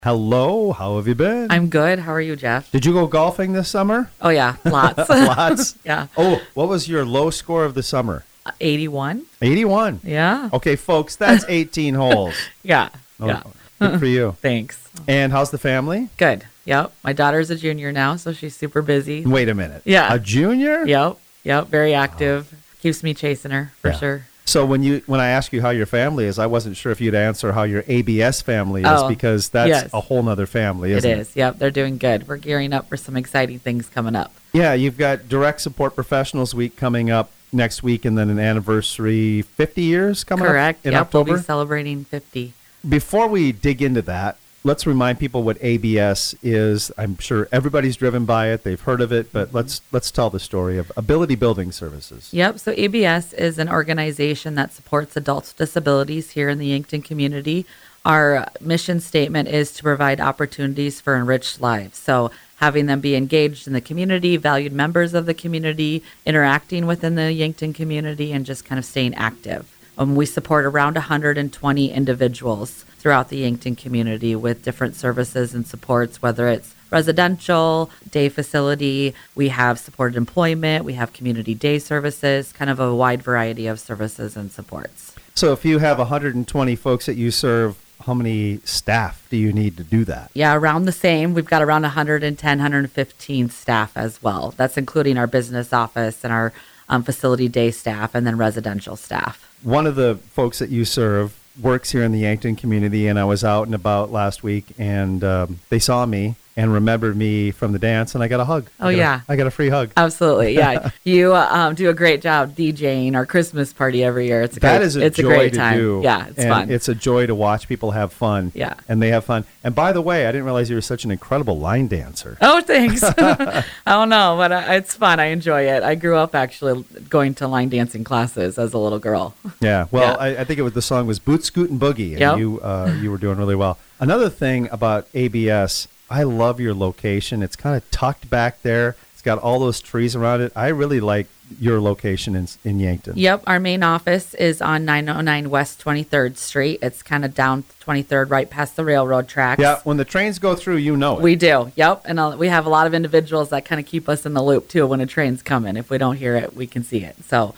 Hello, how have you been? I'm good. How are you, Jeff? Did you go golfing this summer? Oh, yeah, lots. Lots? Yeah. Oh, what was your low score of the summer? 81. 81. Yeah. Okay, folks, that's 18 holes. Yeah. Oh, Yeah. Good for you. Thanks. And how's the family? Good. Yep. My daughter's a junior now, so she's super busy. Wait a minute. Yeah. A junior? Yep. Yep. Very active. Keeps me chasing her for Yeah. sure. So when I ask you how your family is, I wasn't sure if you'd answer how your ABS family is Oh, because that's yes. a whole nother family, isn't it? It is. Yep. They're doing good. We're gearing up for some exciting things coming up. Yeah, you've got Direct Support Professionals Week coming up next week and then an anniversary 50 years coming Correct. up in Yep. October. We'll be celebrating 50. Before we dig into that, let's remind people what ABS is. I'm sure everybody's driven by it. They've heard of it, but let's tell the story of Ability Building Services. Yep. So ABS is an organization that supports adults with disabilities here in the Yankton community. Our mission statement is to provide opportunities for enriched lives. So having them be engaged in the community, valued members of the community, interacting within the Yankton community, and just kind of staying active. We support around 120 individuals throughout the Yankton community with different services and supports, whether it's residential, day facility, we have supported employment, we have community day services, kind of a wide variety of services and supports. So if you have 120 folks that you serve, how many staff do you need to do that? Yeah, around the same. We've got around 110, 115 staff as well. That's including our business office and our facility day staff and then residential staff. One of the folks that you serve works here in the Yankton community, and I was out and about last week, and they saw me and remembered me from the dance, and I got a hug. Oh, yeah. I got a free hug. Absolutely, yeah. You do a great job DJing our Christmas party every year. It's a joy great to time. do. Yeah, it's and fun. It's a joy to watch people have fun. Yeah. And they have fun. And by the way, I didn't realize you were such an incredible line dancer. Oh, thanks. I don't know, but it's fun. I enjoy it. I grew up actually going to line dancing classes as a little girl. Yeah. Well, Yeah. I think the song was Boot Scoot and Boogie, and Yep. you were doing really well. Another thing about ABS, I love your location. It's kind of tucked back there. It's got all those trees around it. I really like your location in Yankton. Yep, our main office is on 909 West 23rd Street. It's kind of down 23rd, right past the railroad tracks. Yeah, when the trains go through, you know it. We do, yep. And we have a lot of individuals that kind of keep us in the loop, too, when a train's coming. If we don't hear it, we can see it. So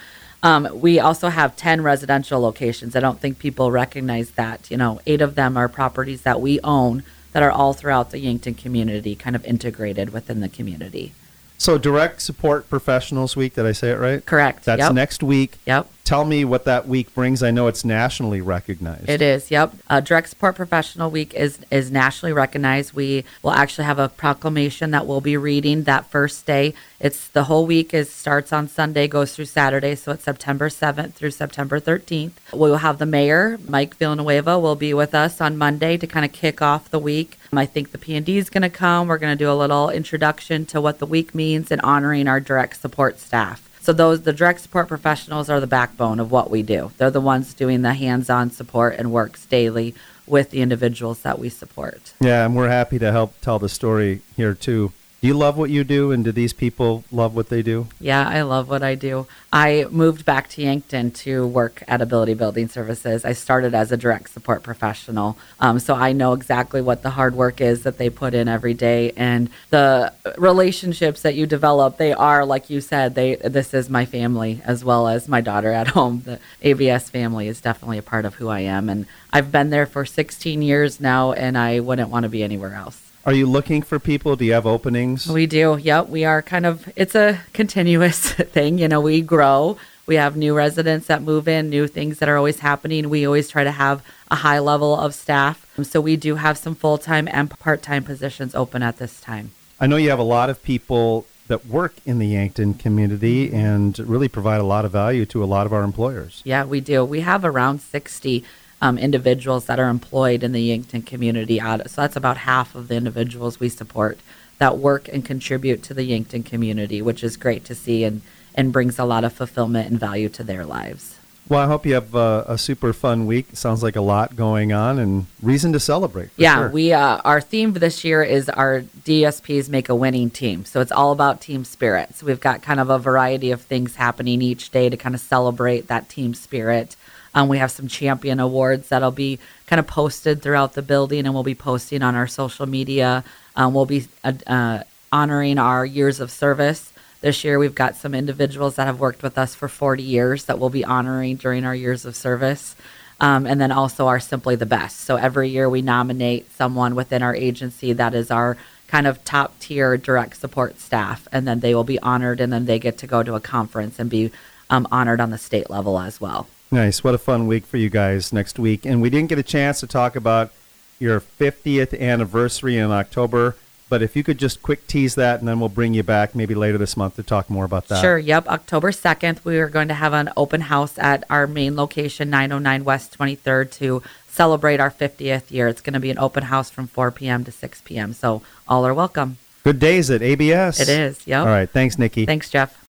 we also have 10 residential locations. I don't think people recognize that. 8 of them are properties that we own that are all throughout the Yankton community, kind of integrated within the community. So Direct Support Professionals Week, did I say it right? Correct. That's Yep. next week. Yep. Tell me what that week brings. I know it's nationally recognized. It is, yep. Direct Support Professional Week is nationally recognized. We will actually have a proclamation that we'll be reading that first day. It's the whole week starts on Sunday, goes through Saturday, so it's September 7th through September 13th. We will have the mayor, Mike Villanueva, will be with us on Monday to kind of kick off the week. I think the P&D is going to come. We're going to do a little introduction to what the week means and honoring our direct support staff. So the direct support professionals are the backbone of what we do. They're the ones doing the hands-on support and works daily with the individuals that we support. Yeah, and we're happy to help tell the story here too. Do you love what you do, and do these people love what they do? Yeah, I love what I do. I moved back to Yankton to work at Ability Building Services. I started as a direct support professional, so I know exactly what the hard work is that they put in every day, and the relationships that you develop, they are, like you said, this is my family as well as my daughter at home. The ABS family is definitely a part of who I am, and I've been there for 16 years now, and I wouldn't want to be anywhere else. Are you looking for people? Do you have openings? We do. Yep. We are it's a continuous thing. We grow. We have new residents that move in, new things that are always happening. We always try to have a high level of staff. So we do have some full-time and part-time positions open at this time. I know you have a lot of people that work in the Yankton community and really provide a lot of value to a lot of our employers. Yeah, we do. We have around 60 individuals that are employed in the Yankton community. So that's about half of the individuals we support that work and contribute to the Yankton community, which is great to see and brings a lot of fulfillment and value to their lives. Well, I hope you have a super fun week. Sounds like a lot going on and reason to celebrate. Yeah, sure. Our theme for this year is our DSPs make a winning team. So it's all about team spirit. So we've got kind of a variety of things happening each day to kind of celebrate that team spirit. We have some champion awards that'll be kind of posted throughout the building, and we'll be posting on our social media. We'll be honoring our years of service. This year, we've got some individuals that have worked with us for 40 years that we'll be honoring during our years of service. And then also our Simply the Best. So every year we nominate someone within our agency that is our kind of top tier direct support staff, and then they will be honored, and then they get to go to a conference and be honored on the state level as well. Nice. What a fun week for you guys next week. And we didn't get a chance to talk about your 50th anniversary in October, but if you could just quick tease that, and then we'll bring you back maybe later this month to talk more about that. Sure. Yep. October 2nd, we are going to have an open house at our main location, 909 West 23rd, to celebrate our 50th year. It's going to be an open house from 4 p.m. to 6 p.m., so all are welcome. Good days at ABS. It is. Yep. All right. Thanks, Nikki. Thanks, Jeff.